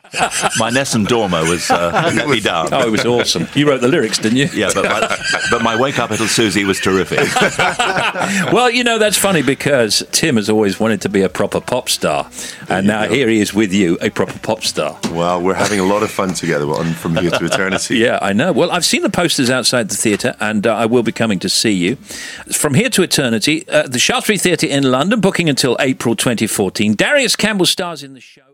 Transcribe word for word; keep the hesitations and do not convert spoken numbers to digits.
My Nessun Dorma was uh, let me down. Oh, it was awesome. You wrote the lyrics, didn't you? Yeah, but my, but my Wake Up Little Susie was terrific. Well, you know, that's funny because Tim has always wanted to be a proper pop star. And now go. Here he is with you, a proper pop star. Well, we're having a lot of fun together on From Here to Eternity. Yeah, I know. Well, I've seen the posters outside the theatre, and uh, I will be coming to see you. From Here to Eternity, uh, the Shaftesbury Theatre in London, booking until April twenty fourteen. Darius Campbell stars in the show.